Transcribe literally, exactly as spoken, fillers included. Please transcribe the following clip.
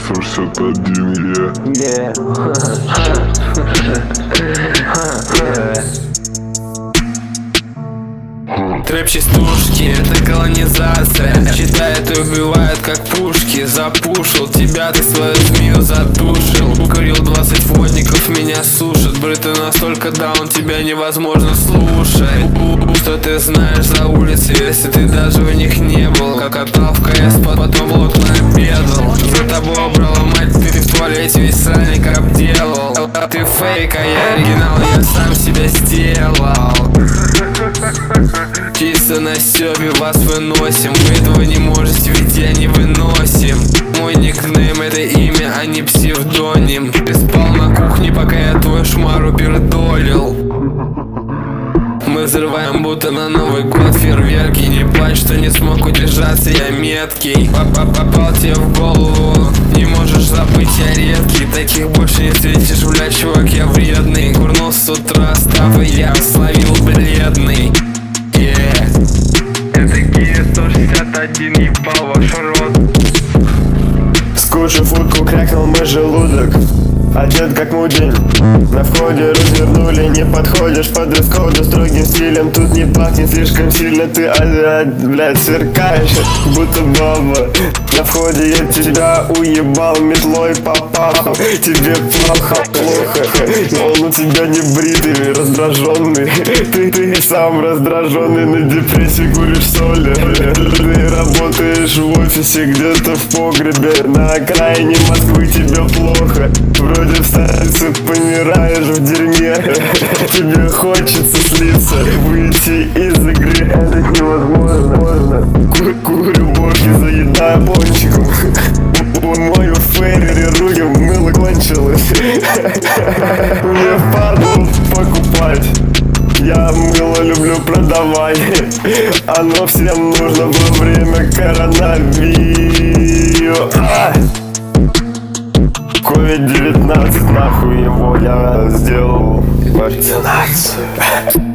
восемьдесят один е. Трэп-частушки, это колонизация. Считает и убивает как пушки. Запушил тебя, ты свою змею затушил. Курил двадцать водников, меня сушит. Брыты настолько даун, тебя невозможно слушать. Что ты знаешь за улицы, если ты даже в них не был? Как катал в КС, потом плотно обедал. За тобой убрала мать, ты в туалете весь сраник обделал. Ты фейк, а я оригинал, я сам себя сделал. Чисто на стёбе вас выносим. Вы этого не можете, ведь я не выносим. Мой никнейм это имя, а не псевдоним. Ты спал на кухне, пока я твой шмару пердолил. Мы взрываем будто на Новый год фейерверки. Не плачь, что не смог удержаться, я меткий. Папа попал тебе в голову, не можешь забыть, я редкий. Таких больше не встретишь, бля, чувак, я вредный. Курнул с утра, став и я словил бледный. Это Киев сто шестьдесят один, ебал ваш рот. Скушав утку, крякнул мой желудок. Одет как мудень, на входе развернули. Не подходишь под дресс-коду строгим стилем. Тут не пахнет слишком сильно. Ты, а, блядь, сверкаешь, будто баба. На входе я тебя уебал метлой по паху. Тебе плохо, плохо. Он у тебя не бритый, раздраженный. Ты, ты сам раздраженный, на депрессии куришь соли. Ты работаешь в офисе где-то в погребе. На окраине Москвы тебе плохо. Вроде в столице помираешь в дерьме. Тебе хочется слиться, выйти из игры. Это невозможно. Курю борки, заедаю пончиком. Мою Феррари, руки мыло кончилось. Мне впадло покупать. Я мыло люблю продавать. Оно всем нужно во время коронавируса. ковид девятнадцать, нахуй его я сделал вакцинацию.